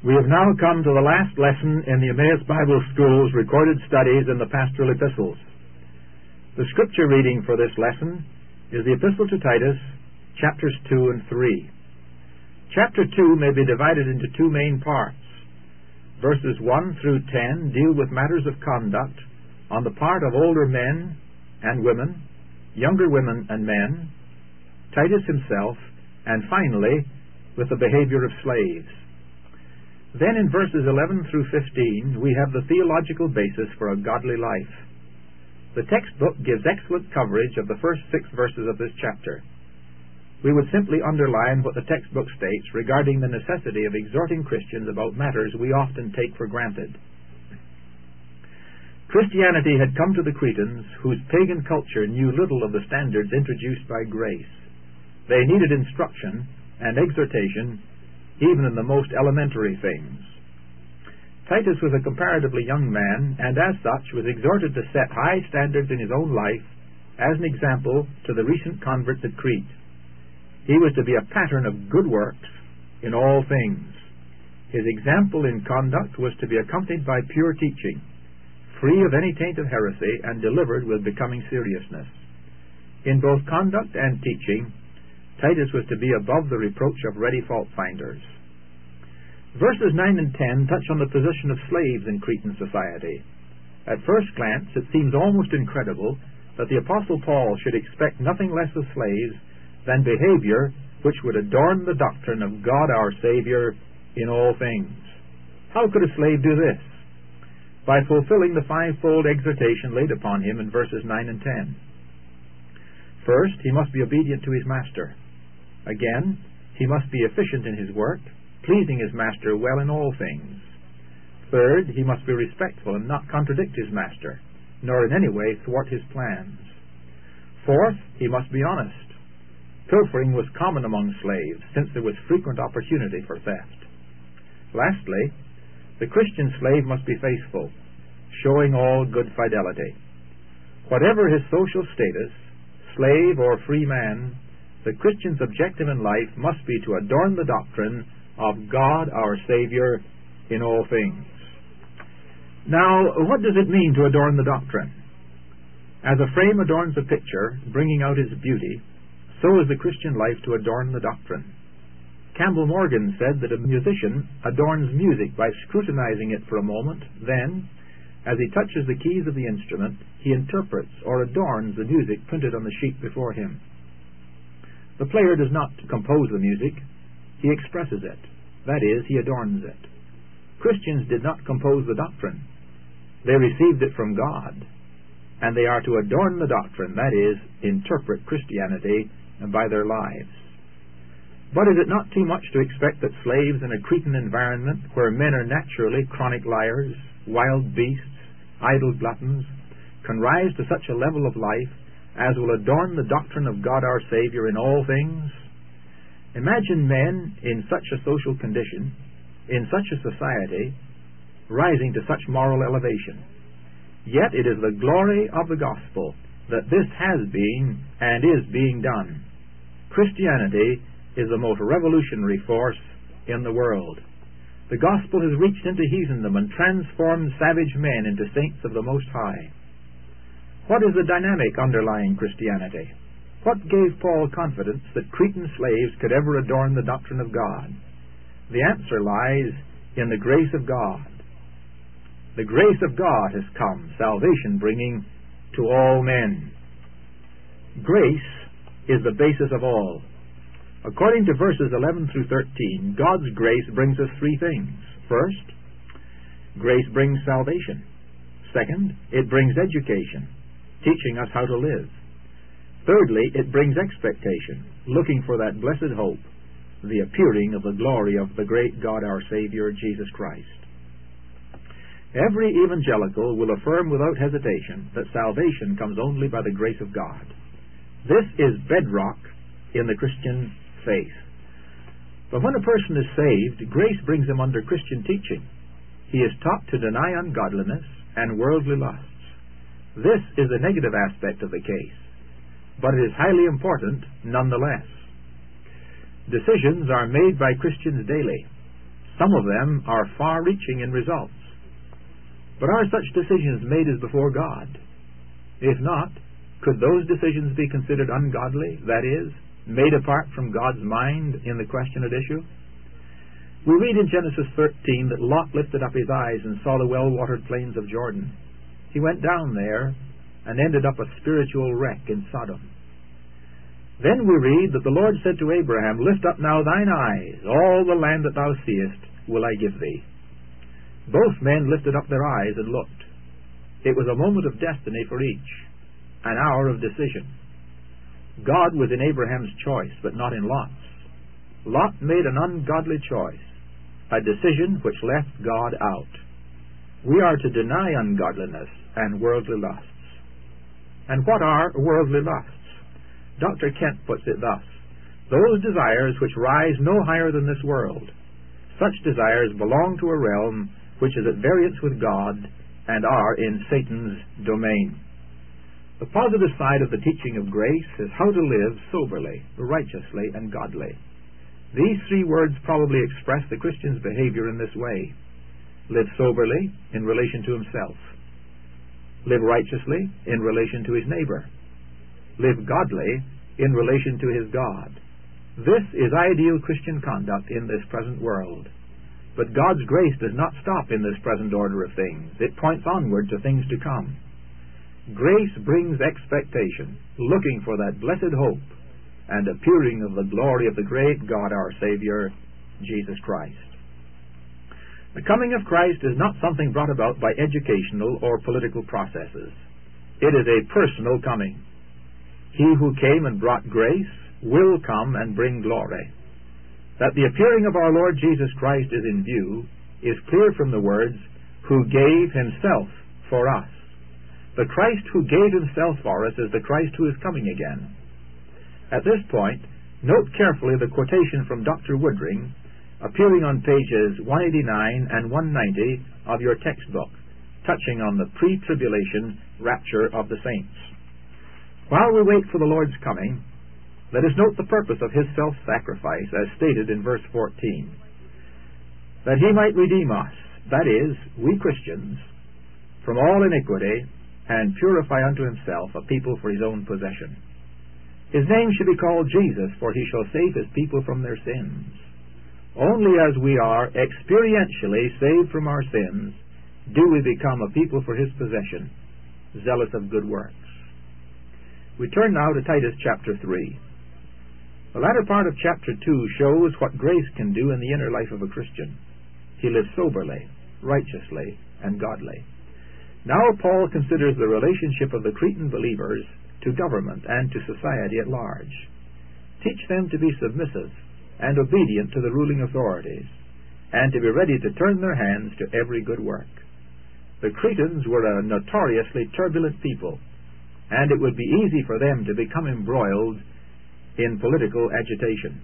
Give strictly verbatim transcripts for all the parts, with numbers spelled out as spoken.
We have now come to the last lesson in the Emmaus Bible School's recorded studies in the pastoral epistles. The scripture reading for this lesson is the Epistle to Titus, chapters two and three. Chapter two may be divided into two main parts. Verses one through ten deal with matters of conduct on the part of older men and women, younger women and men, Titus himself, and finally, with the behavior of slaves. Then in verses eleven through fifteen, we have the theological basis for a godly life. The textbook gives excellent coverage of the first six verses of this chapter. We would simply underline what the textbook states regarding the necessity of exhorting Christians about matters we often take for granted. Christianity had come to the Cretans, whose pagan culture knew little of the standards introduced by grace. They needed instruction and exhortation even in the most elementary things. Titus was a comparatively young man, and as such was exhorted to set high standards in his own life as an example to the recent converts at Crete. He was to be a pattern of good works in all things. His example in conduct was to be accompanied by pure teaching, free of any taint of heresy and delivered with becoming seriousness. In both conduct and teaching, Titus was to be above the reproach of ready fault-finders. Verses nine and ten touch on the position of slaves in Cretan society. At first glance, it seems almost incredible that the Apostle Paul should expect nothing less of slaves than behavior which would adorn the doctrine of God our Savior in all things. How could a slave do this? By fulfilling the fivefold exhortation laid upon him in verses nine and ten. First, he must be obedient to his master. Again, he must be efficient in his work, pleasing his master well in all things. Third, he must be respectful and not contradict his master, nor in any way thwart his plans. Fourth, he must be honest. Pilfering was common among slaves, since there was frequent opportunity for theft. Lastly, the Christian slave must be faithful, showing all good fidelity. Whatever his social status, slave or free man, the Christian's objective in life must be to adorn the doctrine of God our Savior in all things. Now, what does it mean to adorn the doctrine? As a frame adorns a picture, bringing out its beauty, so is the Christian life to adorn the doctrine. Campbell Morgan said that a musician adorns music by scrutinizing it for a moment, then, as he touches the keys of the instrument, he interprets or adorns the music printed on the sheet before him. The player does not compose the music, he expresses it. That is, he adorns it. Christians did not compose the doctrine. They received it from God, and they are to adorn the doctrine, that is, interpret Christianity by their lives. But is it not too much to expect that slaves in a Cretan environment, where men are naturally chronic liars, wild beasts, idle gluttons, can rise to such a level of life as will adorn the doctrine of God our Savior in all things? Imagine men in such a social condition, in such a society, rising to such moral elevation. Yet it is the glory of the gospel that this has been and is being done. Christianity is the most revolutionary force in the world. The gospel has reached into heathendom and transformed savage men into saints of the Most High. What is the dynamic underlying Christianity? What gave Paul confidence that Cretan slaves could ever adorn the doctrine of God? The answer lies in the grace of God. The grace of God has come, salvation bringing to all men. Grace is the basis of all. According to verses eleven through thirteen, God's grace brings us three things. First, grace brings salvation. Second, it brings education, teaching us how to live. Thirdly, it brings expectation, looking for that blessed hope, the appearing of the glory of the great God our Savior, Jesus Christ. Every evangelical will affirm without hesitation that salvation comes only by the grace of God. This is bedrock in the Christian faith. But when a person is saved, grace brings him under Christian teaching. He is taught to deny ungodliness and worldly lusts. This is a negative aspect of the case, but it is highly important nonetheless. Decisions are made by Christians daily. Some of them are far-reaching in results. But are such decisions made as before God? If not, could those decisions be considered ungodly, that is, made apart from God's mind in the question at issue? We read in Genesis thirteen that Lot lifted up his eyes and saw the well-watered plains of Jordan. He went down there and ended up a spiritual wreck in Sodom. Then we read that the Lord said to Abraham, "Lift up now thine eyes, all the land that thou seest will I give thee." Both men lifted up their eyes and looked. It was a moment of destiny for each, an hour of decision. God was in Abraham's choice, but not in Lot's. Lot made an ungodly choice, a decision which left God out. We are to deny ungodliness and worldly lusts. And what are worldly lusts? Doctor Kent puts it thus: those desires which rise no higher than this world. Such desires belong to a realm which is at variance with God and are in Satan's domain. The positive side of the teaching of grace is how to live soberly, righteously, and godly. These three words probably express the Christian's behavior in this way: live soberly in relation to himself, live righteously in relation to his neighbor, live godly in relation to his God. This is ideal Christian conduct in this present world. But God's grace does not stop in this present order of things. It points onward to things to come. Grace brings expectation, looking for that blessed hope and appearing of the glory of the great God our Savior, Jesus Christ. The coming of Christ is not something brought about by educational or political processes. It is a personal coming. He who came and brought grace will come and bring glory. That the appearing of our Lord Jesus Christ is in view is clear from the words, "who gave himself for us." The Christ who gave himself for us is the Christ who is coming again. At this point, note carefully the quotation from Doctor Woodring, appearing on pages one eighty-nine and one ninety of your textbook, touching on the pre-tribulation rapture of the saints. While we wait for the Lord's coming, let us note the purpose of his self-sacrifice as stated in verse fourteen. That he might redeem us, that is, we Christians, from all iniquity, and purify unto himself a people for his own possession. His name should be called Jesus, for he shall save his people from their sins. Only as we are experientially saved from our sins do we become a people for his possession, zealous of good works. We turn now to Titus chapter three. The latter part of chapter two shows what grace can do in the inner life of a Christian. He lives soberly, righteously, and godly. Now Paul considers the relationship of the Cretan believers to government and to society at large. Teach them to be submissive and obedient to the ruling authorities, and to be ready to turn their hands to every good work. The Cretans were a notoriously turbulent people, and it would be easy for them to become embroiled in political agitation.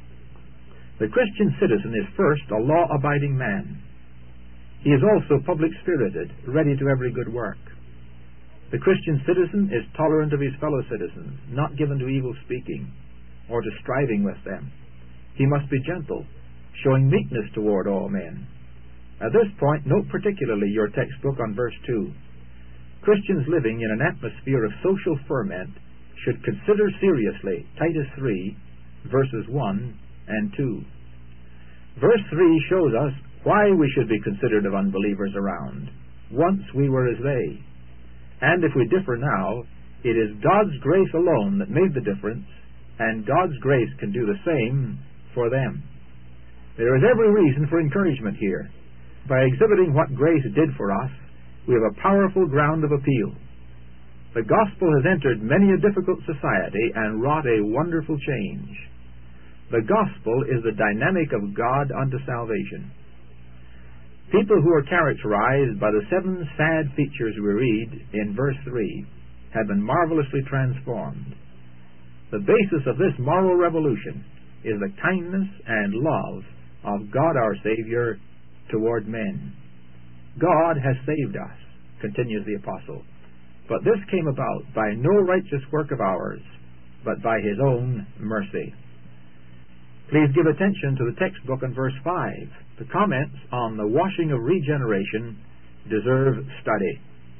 The Christian citizen is first a law-abiding man. He is also public-spirited, ready to every good work. The Christian citizen is tolerant of his fellow citizens, not given to evil speaking or to striving with them. He must be gentle, showing meekness toward all men. At this point, note particularly your textbook on verse two. Christians living in an atmosphere of social ferment should consider seriously Titus three, verses one and two. Verse three shows us why we should be considered of unbelievers around. Once we were as they. And if we differ now, it is God's grace alone that made the difference, and God's grace can do the same for them. There is every reason for encouragement here. By exhibiting what grace did for us, we have a powerful ground of appeal. The gospel has entered many a difficult society and wrought a wonderful change. The gospel is the dynamic of God unto salvation. People who are characterized by the seven sad features we read in verse three have been marvelously transformed. The basis of this moral revolution is the kindness and love of God our Savior toward men. God has saved us, continues the apostle, but this came about by no righteous work of ours, but by his own mercy. Please give attention to the textbook in verse five. The comments on the washing of regeneration deserve study.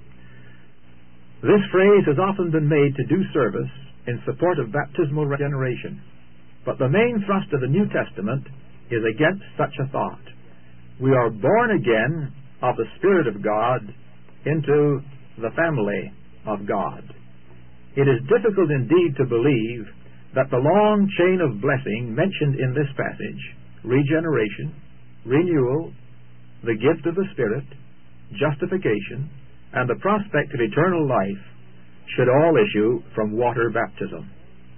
This phrase has often been made to do service in support of baptismal regeneration, but the main thrust of the New Testament is against such a thought. We are born again of the Spirit of God into the family of God. It is difficult indeed to believe that the long chain of blessing mentioned in this passage, regeneration, renewal, the gift of the Spirit, justification, and the prospect of eternal life, should all issue from water baptism.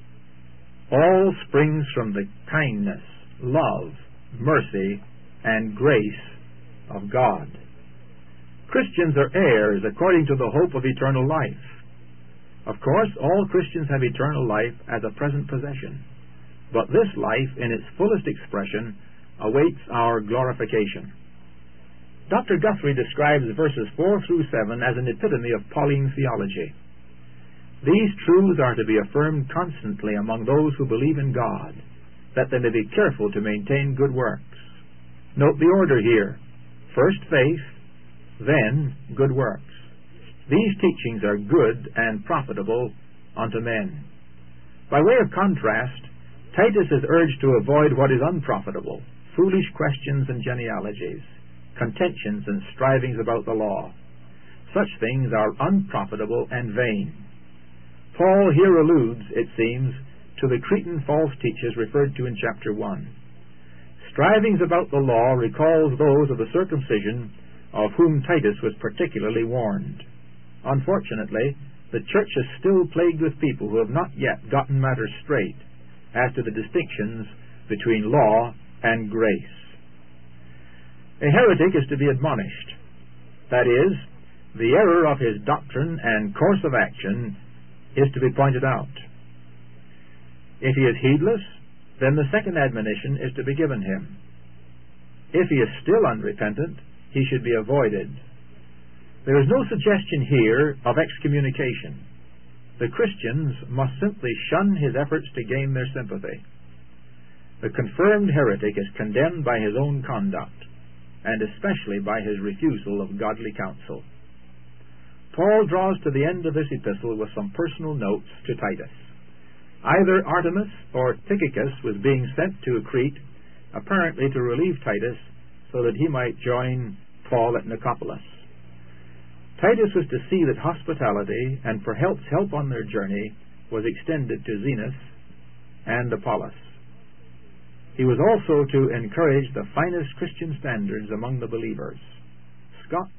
All springs from the kindness, love, mercy, and grace of God. Christians are heirs according to the hope of eternal life. Of course, all Christians have eternal life as a present possession, but this life, in its fullest expression, awaits our glorification. Doctor Guthrie describes verses four through seven as an epitome of Pauline theology. These truths are to be affirmed constantly among those who believe in God, that they may be careful to maintain good works. Note the order here: first faith, then good works. These teachings are good and profitable unto men. By way of contrast, Titus is urged to avoid what is unprofitable, foolish questions and genealogies, contentions and strivings about the law. Such things are unprofitable and vain. Paul here alludes, it seems, to the Cretan false teachers referred to in chapter one. Strivings about the law recalls those of the circumcision of whom Titus was particularly warned. Unfortunately, the church is still plagued with people who have not yet gotten matters straight as to the distinctions between law and grace. A heretic is to be admonished. That is, the error of his doctrine and course of action is to be pointed out. If he is heedless, then the second admonition is to be given him. If he is still unrepentant, he should be avoided. There is no suggestion here of excommunication. The Christians must simply shun his efforts to gain their sympathy. The confirmed heretic is condemned by his own conduct, and especially by his refusal of godly counsel. Paul draws to the end of this epistle with some personal notes to Titus. Either Artemas or Tychicus was being sent to Crete, apparently to relieve Titus, so that he might join Paul at Nicopolis. Titus was to see that hospitality and perhaps help on their journey was extended to Zenas and Apollos. He was also to encourage the finest Christian standards among the believers. Scott